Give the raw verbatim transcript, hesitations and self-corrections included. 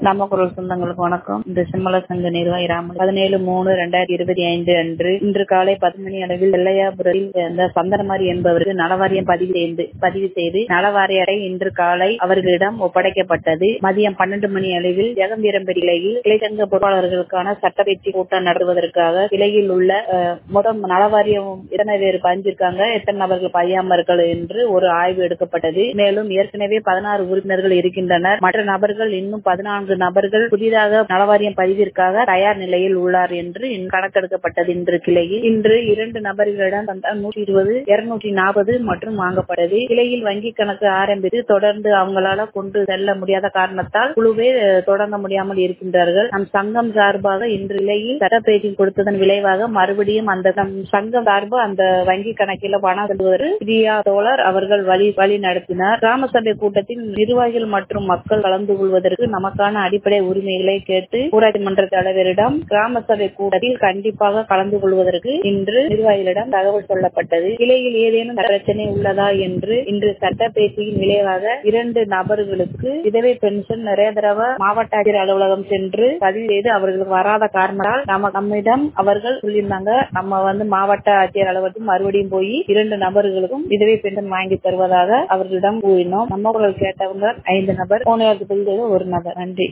நம்ம குரல் சொந்தங்களுக்கு வணக்கம். இந்த செம்மல சங்க நிர்வாகி ராமன் பதினேழு மூணு ரெண்டாயிரத்தி இருபத்தி ஐந்து அன்று இன்று காலை பத்து மணி அளவில் வெள்ளையாபுரத்தில் சேர்ந்த சந்தனமாரி என்பவருக்கு நலவாரியம் பதிவு செய்து பதிவு செய்து நலவாரிய அட்டை இன்று காலை அவர்களிடம் ஒப்படைக்கப்பட்டது. மதியம் பன்னெண்டு மணி அளவில் ஜெகம்பீரம்பேரி கிளையில் கிளைச்சங்க பொறுப்பாளர்களுக்கான சட்டப்பயிற்சி கூட்டம் நடத்துவதற்காக கிளையில் உள்ள மொத்தம் நலவாரியம் எத்தனை பேர் பதிஞ்சிருக்காங்க, எத்தனை நபர்கள் பதியாமர்கள் என்று ஒரு ஆய்வு எடுக்கப்பட்டது. மேலும் ஏற்கனவே பதினாறு உறுப்பினர்கள் இருக்கின்றனர். மற்ற நபர்கள் இன்னும் பதினான்கு நபர்கள் புதிதாக நலவாரியம் பதிவிற்காக தயார் நிலையில் உள்ளார் என்று கணக்கெடுக்கப்பட்டது. இன்று கிளையில் இன்று இரண்டு நபர்களிடம் நூற்றி இருபது இருநூற்றி நாற்பது மற்றும் வாங்கப்பட்டது. கிளையில் வங்கி கணக்கு ஆரம்பித்து தொடர்ந்து அவங்களால கொண்டு செல்ல முடியாத காரணத்தால் குழுவே தொடங்க முடியாமல் இருக்கின்றார்கள். நம் சங்கம் சார்பாக இன்று கிளையில் சட்டப்பயிற்சி கொடுத்ததன் விளைவாக மறுபடியும் அந்த சங்கம் சார்பு அந்த வங்கி கணக்கில் பணம் செல்வதற்கு பிரியா தோழர் அவர்கள் வழி வழி நடத்தினார். கிராம சபை கூட்டத்தில் நிர்வாகிகள் மற்றும் மக்கள் கலந்து கொள்வதற்கு நமக்கான அடிப்படை உரிமைகளை கேட்டு ஊராட்சி மன்ற தலைவரிடம் கிராம சபை கூட்டத்தில் கண்டிப்பாக கலந்து கொள்வதற்கு இன்று நிர்வாகிகளிடம் தகவல் சொல்லப்பட்டது. கிளையில் ஏதேனும் பிரச்சனை உள்ளதா என்று இன்று சட்டப்பேச்சியின் விளைவாக இரண்டு நபர்களுக்கு விதவை பென்ஷன் நிறைய தடவை மாவட்ட ஆட்சியர் அலுவலகம் சென்று பதிவு செய்து அவர்களுக்கு வராத காரணத்தால் நம்ம நம்மிடம் அவர்கள் சொல்லியிருந்தாங்க, நம்ம வந்து மாவட்ட ஆட்சியர் அலுவலகத்தில் மறுபடியும் போய் இரண்டு நபர்களுக்கும் விதவை பென்ஷன் வாங்கி தருவதாக அவர்களிடம் கூறினோம். நம்ம குரல் கேட்டவங்க ஐந்து நபர், போன ஒரு நபர். நன்றி.